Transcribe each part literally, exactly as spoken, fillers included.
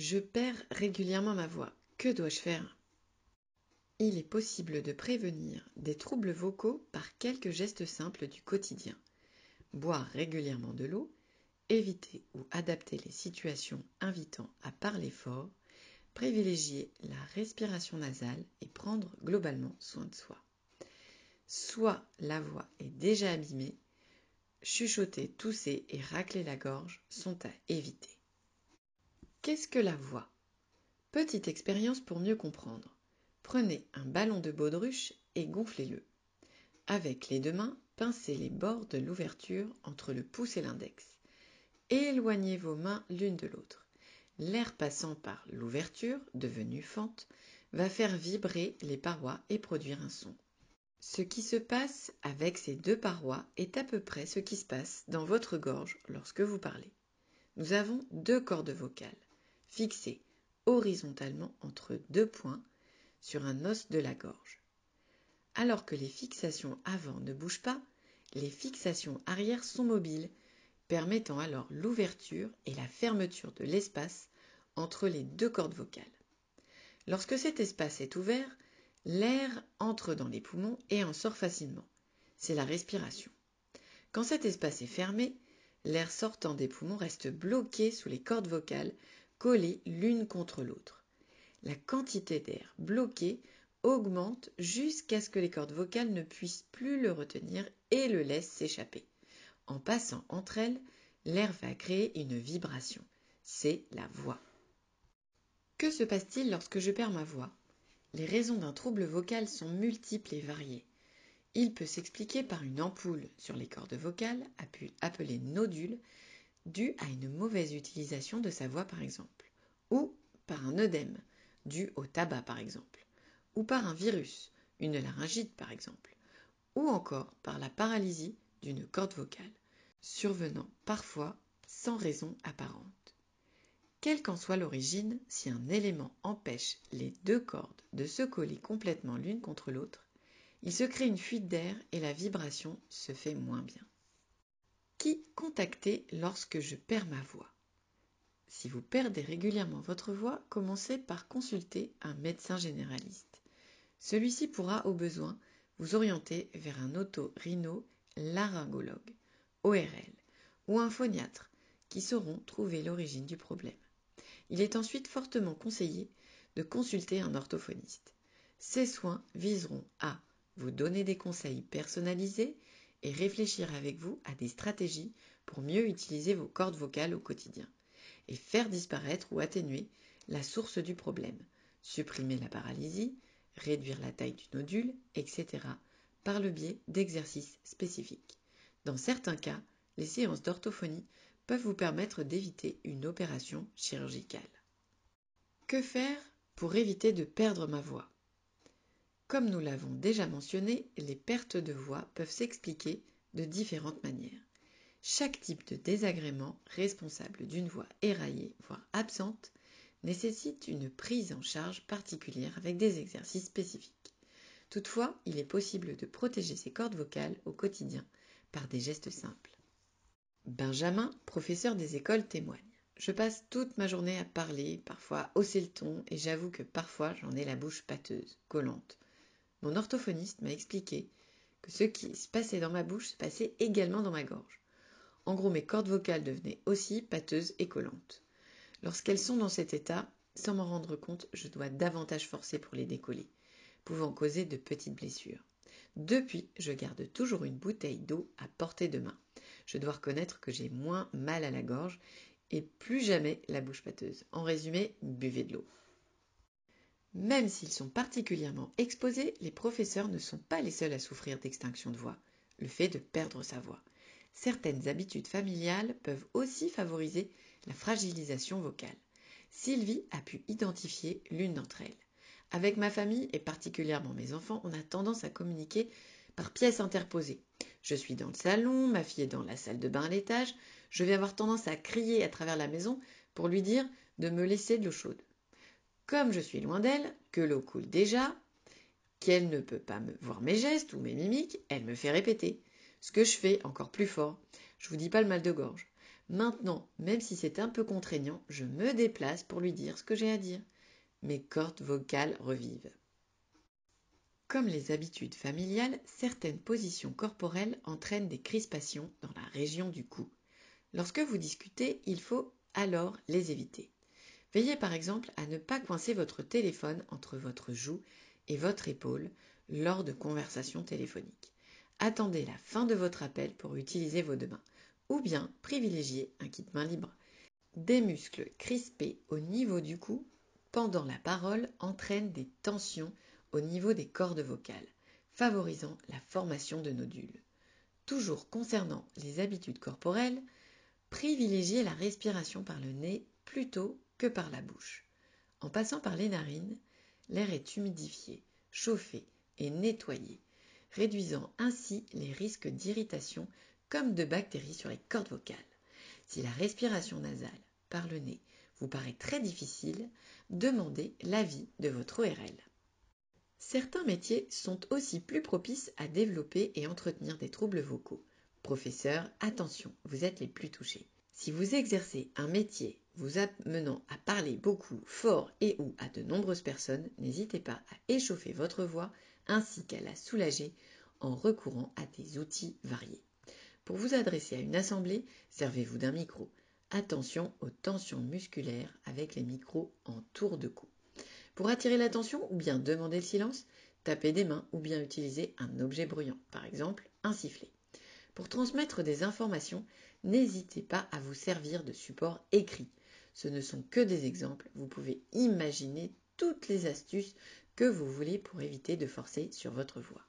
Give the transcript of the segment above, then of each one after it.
Je perds régulièrement ma voix. Que dois-je faire? Il est possible de prévenir des troubles vocaux par quelques gestes simples du quotidien. Boire régulièrement de l'eau, éviter ou adapter les situations invitant à parler fort, privilégier la respiration nasale et prendre globalement soin de soi. Soit la voix est déjà abîmée, chuchoter, tousser et racler la gorge sont à éviter. Qu'est-ce que la voix? Petite expérience pour mieux comprendre. Prenez un ballon de baudruche et gonflez-le. Avec les deux mains, pincez les bords de l'ouverture entre le pouce et l'index. Éloignez vos mains l'une de l'autre. L'air passant par l'ouverture, devenue fente, va faire vibrer les parois et produire un son. Ce qui se passe avec ces deux parois est à peu près ce qui se passe dans votre gorge lorsque vous parlez. Nous avons deux cordes vocales, fixées horizontalement entre deux points sur un os de la gorge. Alors que les fixations avant ne bougent pas, les fixations arrière sont mobiles, permettant alors l'ouverture et la fermeture de l'espace entre les deux cordes vocales. Lorsque cet espace est ouvert, l'air entre dans les poumons et en sort facilement. C'est la respiration. Quand cet espace est fermé, l'air sortant des poumons reste bloqué sous les cordes vocales, collées l'une contre l'autre. La quantité d'air bloqué augmente jusqu'à ce que les cordes vocales ne puissent plus le retenir et le laissent s'échapper. En passant entre elles, l'air va créer une vibration. C'est la voix. Que se passe-t-il lorsque je perds ma voix? Les raisons d'un trouble vocal sont multiples et variées. Il peut s'expliquer par une ampoule sur les cordes vocales, appelée nodule, due à une mauvaise utilisation de sa voix par exemple, ou par un œdème, dû au tabac par exemple, ou par un virus, une laryngite par exemple, ou encore par la paralysie d'une corde vocale, survenant parfois sans raison apparente. Quelle qu'en soit l'origine, si un élément empêche les deux cordes de se coller complètement l'une contre l'autre, il se crée une fuite d'air et la vibration se fait moins bien. Qui contacter lorsque je perds ma voix? Si vous perdez régulièrement votre voix, commencez par consulter un médecin généraliste. Celui-ci pourra, au besoin, vous orienter vers un otorhino-laryngologue, O R L, ou un phoniatre, qui sauront trouver l'origine du problème. Il est ensuite fortement conseillé de consulter un orthophoniste. Ces soins viseront à vous donner des conseils personnalisés et réfléchir avec vous à des stratégies pour mieux utiliser vos cordes vocales au quotidien et faire disparaître ou atténuer la source du problème, supprimer la paralysie, réduire la taille du nodule, et cetera par le biais d'exercices spécifiques. Dans certains cas, les séances d'orthophonie peuvent vous permettre d'éviter une opération chirurgicale. Que faire pour éviter de perdre ma voix? Comme nous l'avons déjà mentionné, les pertes de voix peuvent s'expliquer de différentes manières. Chaque type de désagrément responsable d'une voix éraillée, voire absente, nécessite une prise en charge particulière avec des exercices spécifiques. Toutefois, il est possible de protéger ses cordes vocales au quotidien par des gestes simples. Benjamin, professeur des écoles, témoigne. Je passe toute ma journée à parler, parfois à hausser le ton, et j'avoue que parfois j'en ai la bouche pâteuse, collante. Mon orthophoniste m'a expliqué que ce qui se passait dans ma bouche se passait également dans ma gorge. En gros, mes cordes vocales devenaient aussi pâteuses et collantes. Lorsqu'elles sont dans cet état, sans m'en rendre compte, je dois davantage forcer pour les décoller, pouvant causer de petites blessures. Depuis, je garde toujours une bouteille d'eau à portée de main. Je dois reconnaître que j'ai moins mal à la gorge et plus jamais la bouche pâteuse. En résumé, buvez de l'eau. Même s'ils sont particulièrement exposés, les professeurs ne sont pas les seuls à souffrir d'extinction de voix, le fait de perdre sa voix. Certaines habitudes familiales peuvent aussi favoriser la fragilisation vocale. Sylvie a pu identifier l'une d'entre elles. Avec ma famille et particulièrement mes enfants, on a tendance à communiquer par pièces interposées. Je suis dans le salon, ma fille est dans la salle de bain à l'étage, je vais avoir tendance à crier à travers la maison pour lui dire de me laisser de l'eau chaude. Comme je suis loin d'elle, que l'eau coule déjà, qu'elle ne peut pas me voir mes gestes ou mes mimiques, elle me fait répéter. Ce que je fais encore plus fort. Je vous dis pas le mal de gorge. Maintenant, même si c'est un peu contraignant, je me déplace pour lui dire ce que j'ai à dire. Mes cordes vocales revivent. Comme les habitudes familiales, certaines positions corporelles entraînent des crispations dans la région du cou. Lorsque vous discutez, il faut alors les éviter. Veillez par exemple à ne pas coincer votre téléphone entre votre joue et votre épaule lors de conversations téléphoniques. Attendez la fin de votre appel pour utiliser vos deux mains, ou bien privilégiez un kit main libre. Des muscles crispés au niveau du cou pendant la parole entraînent des tensions au niveau des cordes vocales, favorisant la formation de nodules. Toujours concernant les habitudes corporelles, privilégiez la respiration par le nez plutôt que par la bouche. En passant par les narines, l'air est humidifié, chauffé et nettoyé, réduisant ainsi les risques d'irritation comme de bactéries sur les cordes vocales. Si la respiration nasale par le nez vous paraît très difficile, demandez l'avis de votre O R L. Certains métiers sont aussi plus propices à développer et entretenir des troubles vocaux. Professeurs, attention, vous êtes les plus touchés. Si vous exercez un métier vous amenant à parler beaucoup, fort et ou à de nombreuses personnes, n'hésitez pas à échauffer votre voix ainsi qu'à la soulager en recourant à des outils variés. Pour vous adresser à une assemblée, servez-vous d'un micro. Attention aux tensions musculaires avec les micros en tour de cou. Pour attirer l'attention ou bien demander le silence, tapez des mains ou bien utilisez un objet bruyant, par exemple un sifflet. Pour transmettre des informations, n'hésitez pas à vous servir de support écrit. Ce ne sont que des exemples, vous pouvez imaginer toutes les astuces que vous voulez pour éviter de forcer sur votre voix.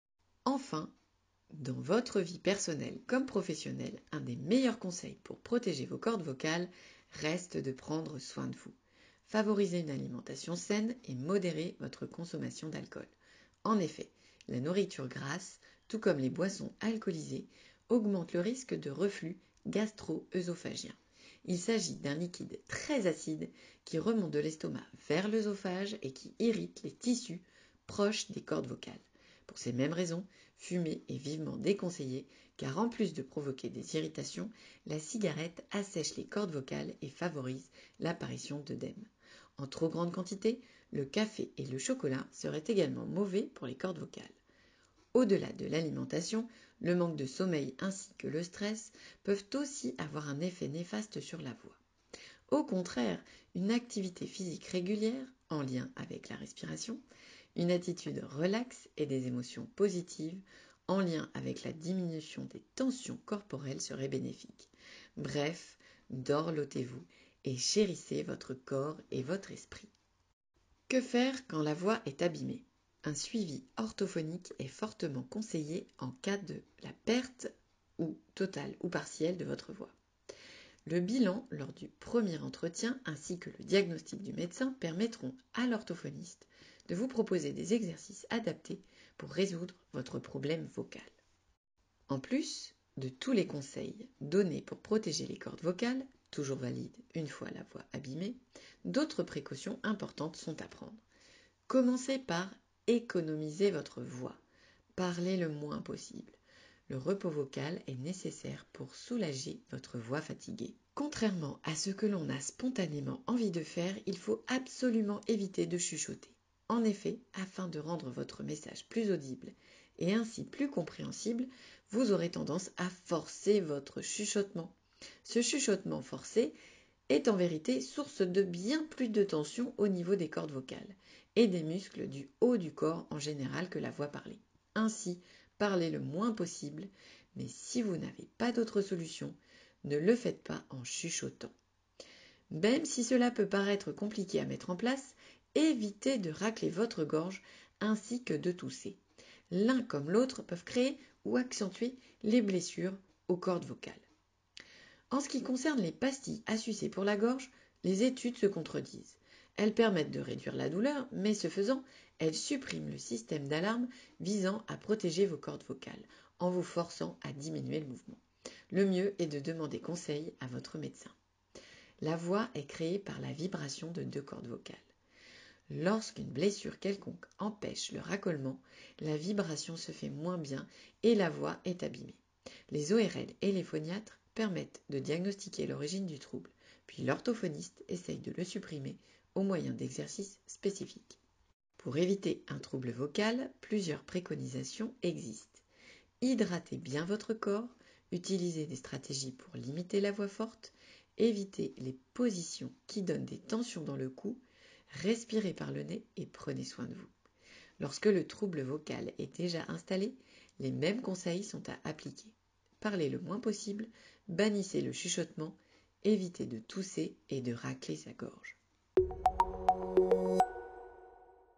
Enfin, dans votre vie personnelle comme professionnelle, un des meilleurs conseils pour protéger vos cordes vocales reste de prendre soin de vous. Favorisez une alimentation saine et modérez votre consommation d'alcool. En effet, la nourriture grasse, tout comme les boissons alcoolisées, augmente le risque de reflux gastro-œsophagien. Il s'agit d'un liquide très acide qui remonte de l'estomac vers l'œsophage et qui irrite les tissus proches des cordes vocales. Pour ces mêmes raisons, fumer est vivement déconseillé car en plus de provoquer des irritations, la cigarette assèche les cordes vocales et favorise l'apparition d'œdème. En trop grande quantité, le café et le chocolat seraient également mauvais pour les cordes vocales. Au-delà de l'alimentation, le manque de sommeil ainsi que le stress peuvent aussi avoir un effet néfaste sur la voix. Au contraire, une activité physique régulière, en lien avec la respiration, une attitude relaxe et des émotions positives, en lien avec la diminution des tensions corporelles seraient bénéfiques. Bref, dorlotez-vous et chérissez votre corps et votre esprit. Que faire quand la voix est abîmée ? Un suivi orthophonique est fortement conseillé en cas de la perte ou totale ou partielle de votre voix. Le bilan lors du premier entretien ainsi que le diagnostic du médecin permettront à l'orthophoniste de vous proposer des exercices adaptés pour résoudre votre problème vocal. En plus de tous les conseils donnés pour protéger les cordes vocales, toujours valides une fois la voix abîmée, d'autres précautions importantes sont à prendre. Commencez par économiser votre voix. Parlez le moins possible. Le repos vocal est nécessaire pour soulager votre voix fatiguée. Contrairement à ce que l'on a spontanément envie de faire, il faut absolument éviter de chuchoter. En effet, afin de rendre votre message plus audible et ainsi plus compréhensible, vous aurez tendance à forcer votre chuchotement. Ce chuchotement forcé est en vérité source de bien plus de tension au niveau des cordes vocales et des muscles du haut du corps en général que la voix parlée. Ainsi, parlez le moins possible, mais si vous n'avez pas d'autre solution, ne le faites pas en chuchotant. Même si cela peut paraître compliqué à mettre en place, évitez de racler votre gorge ainsi que de tousser. L'un comme l'autre peuvent créer ou accentuer les blessures aux cordes vocales. En ce qui concerne les pastilles à sucer pour la gorge, les études se contredisent. Elles permettent de réduire la douleur, mais ce faisant, elles suppriment le système d'alarme visant à protéger vos cordes vocales, en vous forçant à diminuer le mouvement. Le mieux est de demander conseil à votre médecin. La voix est créée par la vibration de deux cordes vocales. Lorsqu'une blessure quelconque empêche le raccollement, la vibration se fait moins bien et la voix est abîmée. Les O R L et les phoniatres permettent de diagnostiquer l'origine du trouble, puis l'orthophoniste essaye de le supprimer au moyen d'exercices spécifiques. Pour éviter un trouble vocal, plusieurs préconisations existent. Hydratez bien votre corps, utilisez des stratégies pour limiter la voix forte, évitez les positions qui donnent des tensions dans le cou, respirez par le nez et prenez soin de vous. Lorsque le trouble vocal est déjà installé, les mêmes conseils sont à appliquer. Parlez le moins possible, bannissez le chuchotement, évitez de tousser et de racler sa gorge.